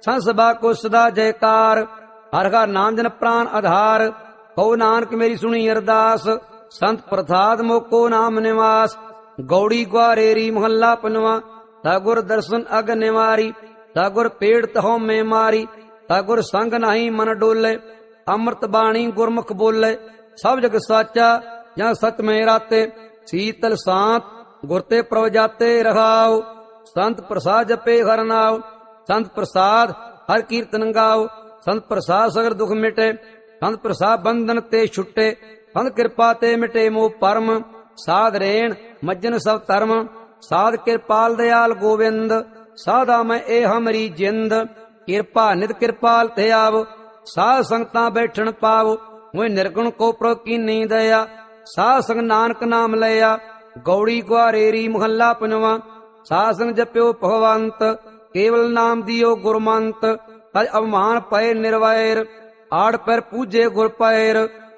ਸੰਸਭਾ ਕੋ ਸਦਾ ਜੈਕਾਰ। ਹਰ ਹਰ ਨਾਮ ਜਨ ਪ੍ਰਾਨ ਆਧਾਰ। ਕਹੋ ਨਾਨਕ ਮੇਰੀ ਸੁਣੀ ਅਰਦਾਸ। ਸੰਤ ਪ੍ਰਸਾਦ ਮੋਕੋ ਨਾਮ ਨਿਵਾਸ। ਗੌੜੀ ਗੁਆਰੇਰੀ ਮਹੱਲਾ ਪੰਜਵਾਂ। ਤਾ ਗੁਰ ਦਰਸ਼ਨ ਅਗ ਨਿਵਾਰੀ। ਤਾ ਗੁਰ ਪੇੜ ਤਹੋ ਮੈਂ ਮਾਰੀ। ਤਾ ਗੁਰ ਸੰਗ ਨਹੀਂ ਮਨ ਡੋਲੇ। ਅੰਮ੍ਰਿਤ ਬਾਣੀ ਗੁਰਮੁਖ ਬੋਲੇ। ਸਭ ਜਗ ਸਾਚਾ ਜਾਂ ਸਤ ਮੈਂ ਰਾਤੇ। ਸੀਤਲ ਸਾਂਤ ਗੁਰ ਤੇ ਪ੍ਰਭ ਜਾਤੇ ਰਹਾਉ। ਸੰਤ ਪ੍ਰਸਾਦ ਜਪੇ ਹਰਿ ਨਾਉ। ਸੰਤ ਪ੍ਰਸਾਦ ਹਰ ਕੀਰਤਨ ਗਾਓ। ਸੰਤ ਪ੍ਰਸਾਦ ਸਗਲ ਦੁਖ ਮਿਟੇ। ਸੰਤ ਪ੍ਰਸਾਦ ਬੰਧਨ ਤੇ ਛੁੱਟੇ। ਸੰਤ ਕਿਰਪਾ ਤੇ ਮਿਟੇ ਮੋਹ ਪਰਮ। ਸਾਧ ਰੇਣ ਮੱਜਨ ਸਭ ਧਰਮ। ਸਾਧ ਕਿਰਪਾਲ ਦਿਆਲ ਗੋਵਿੰਦ। ਸਾਧਾ ਮੈਂ ਇਹ ਹਮਰੀ ਜਿੰਦ। ਕਿਰਪਾ ਨਿਤ ਕਿਰਪਾਲ ਤੇ ਆਵ। ਸਾਧ ਸੰਗਤਾਂ ਬੈਠਣ ਪਾਵ। ਮੋਇ ਨਿਰਗੁਣ ਕੋ ਪ੍ਰਭ ਕੀਨੀ ਦਇਆ। ਸਾਧ ਸੰਗ ਨਾਨਕ ਨਾਮ ਲਿਆ। ਗੌੜੀ ਗੁਆਰੇਰੀ ਮਹੱਲਾ ਪੰਜਵਾਂ। ਸਾਧ ਸੰਗ ਜਪਿਓ ਭਗਵੰਤ। ਕੇਵਲ ਨਾਮ ਦਿਓ ਗੁਰਮੰਤ। ਤਜ ਅਵਮਾਨ ਪਏ ਨਿਰਵੈਰ। ਆੜ ਪੈਰ ਪੂਜੇ ਗੁਰ ਪੈਰ।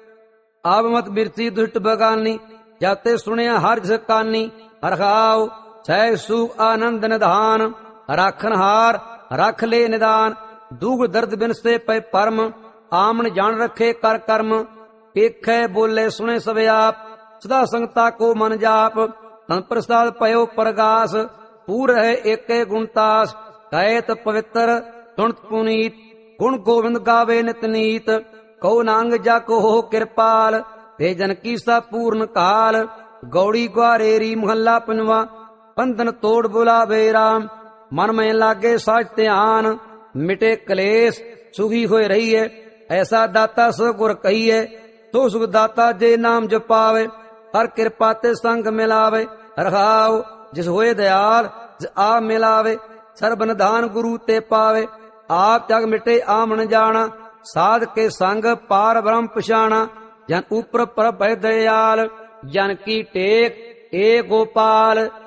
ਆਪ ਮਤ ਬਿਰਤੀ ਦੁਸ਼ਟ ਬਗਾਨੀ। ਜਾਤੇ ਸੁਣਿਆ ਹਰ ਜਿਸ ਕਾਨੀ। ਹਰਖਾਉ ਸਹਿ ਸੁਖ ਆਨੰਦ ਨਿਧਾਨ। ਰਾਖਨ ਹਾਰ ਰਖ ਲੈ ਨਿਦਾਨ। ਦੁਖ ਦਰਦ ਬਿਨਸੇ ਪੈ ਪਰਮ। ਆਮਣ ਜਾਣ ਰੱਖੇ ਕਰ ਕਰਮ। ਵੇਖੈ ਬੋਲੇ ਸੁਣੇ ਸਭ ਆਪ। ਸਦਾ ਸੰਗਤਾ ਕੋ ਮਨ ਜਾਪ। ਤਨ ਪ੍ਰਸਾਦ ਪਇਓ ਪ੍ਰਗਾਸ। ਪੂਰ ਹੈ ਏਕੇ ਗੁਣਤਾਸ। ਕਹਿਤ ਪਵਿੱਤਰ ਤੁਣਤ ਪੁਨੀਤ। ਗੁਣ ਗੋਬਿੰਦ ਗਾਵੇ ਨਿਤ ਨੀਤ। ਕਹੋ ਨਾਨਕ ਜਾ ਕੋ ਹੋ ਕਿਰਪਾਲ। ਤੇ ਜਨ ਕੀ ਸਾ ਪੂਰਨ ਕਾਲ। ਗੌੜੀ ਗੁਆਰੇਰੀ ਮਹੱਲਾ ਪੰਜਵਾਂ। ਬੰਧਨ ਤੋੜ ਬੁਲਾਵੇ ਰਾਮ। ਮਨ ਮੈਂ ਲਾਗੇ ਸਾਜ ਧਿਆਨ। ਮਿਟੇ ਕਲੇਸ਼ ਸੁਖੀ ਹੋਏ ਰਹੀਏ। ਐਸਾ ਦਾਤਾ ਸੋ ਗੁਰ ਕਹੀਏ। ਤੋ ਸੁਖ ਦਾਤਾ ਜੇ ਨਾਮ ਜਪਾਵੇ। ਹਰ ਕਿਰਪਾ ਤੇ ਸੰਗ ਮਿਲਾਵੇ। ਰਖਾਉ ਜਿਸ ਹੋਏ ਦਿਆਲ ਜਿਸ ਆਪ ਮਿਲਾਵੇ। ਸਰਬ ਨਿਧਾਨ ਗੁਰੂ ਤੇ ਪਾਵੇ। ਆਪ ਜਗ ਮਿਟੇ ਆਮਣ ਜਾਣਾ। ਸਾਧ ਕੇ ਸੰਗ ਪਾਰ ਬ੍ਰਹਮ ਪਛਾਣਾ। ਜਨ ਉਪਰ ਪ੍ਰਭ ਭੈ ਦਇਆਲ। ਜਨ ਕੀ ਟੇਕ ਏ ਗੋਪਾਲ।